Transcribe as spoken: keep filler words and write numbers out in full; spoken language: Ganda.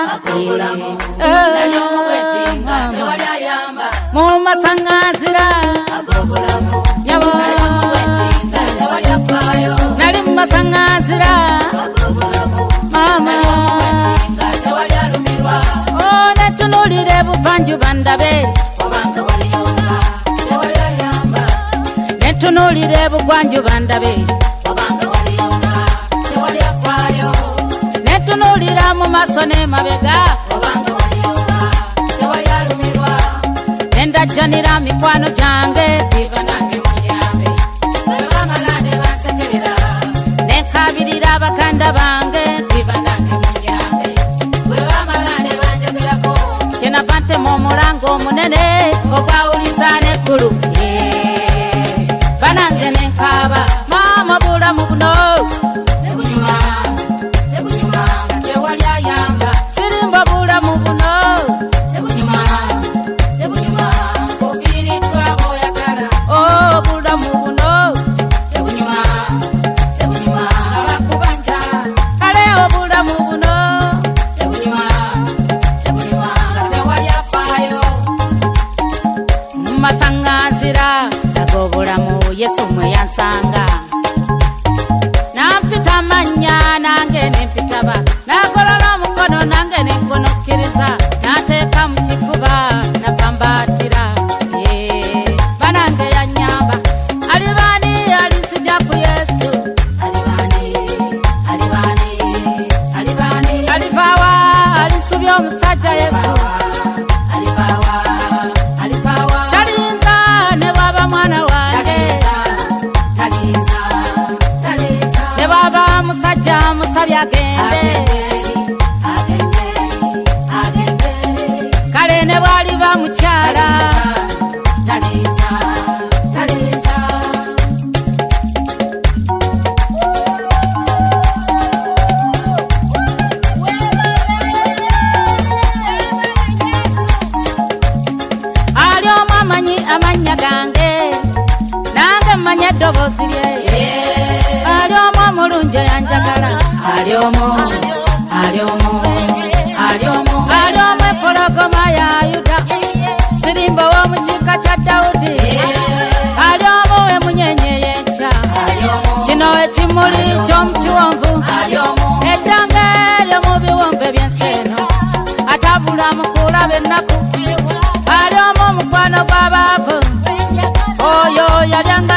Muma sangazira nali masangazira mama oh netunulire buvanju bandabe netunulire bugwanju bandabe netunulira mu maso ne mabega nenda janira mikwano jange divanange munyambe bamalande basekerera nekabirira bakanda bange divanange munyambe bamalande banjagirako kena pante mu mulango munene okwawulizane kulu banange nenkaba mama bulamu buno tebunyuma tebunyuma tewali ayamba sirimba bulamu buno tebunyuma tebunyuma kofiri twabo yakala oh bulamu buno tebunyuma tebunyuma abakubanja kale obulamu buno tebunyuma tebunyuma tewali afayo masanganzira dago bulamu Yesu mwe yansanga nampita manya nange nempitaba nagolola mukono nange nenkonokkiriza nateeka mu kifuba napambatira banange yanyamba alibani alisija ku Yesu alibani alibani alibani alivawa alisubya omusajja Yesu alivawa alivawa talinza ne baba mwana wange ne baba musajja musabya agende kale ne bwali bamukyala ali omu amanyi amanya gange nange manya eddoboozi lye ali omu omulungi yanjagala ali omu ali omu ali omu ali omu empologoma ya Yuda sirimba w'omukiika kya Dawudi ali omu emunyenye y'enkya kino ekimuli ky'omu kiwonvu eddanga ery'omu biwonvu eby'ensi eno atabula mu kulaba ennaku ali omu omukwano gw'abaavu oyo yalyanga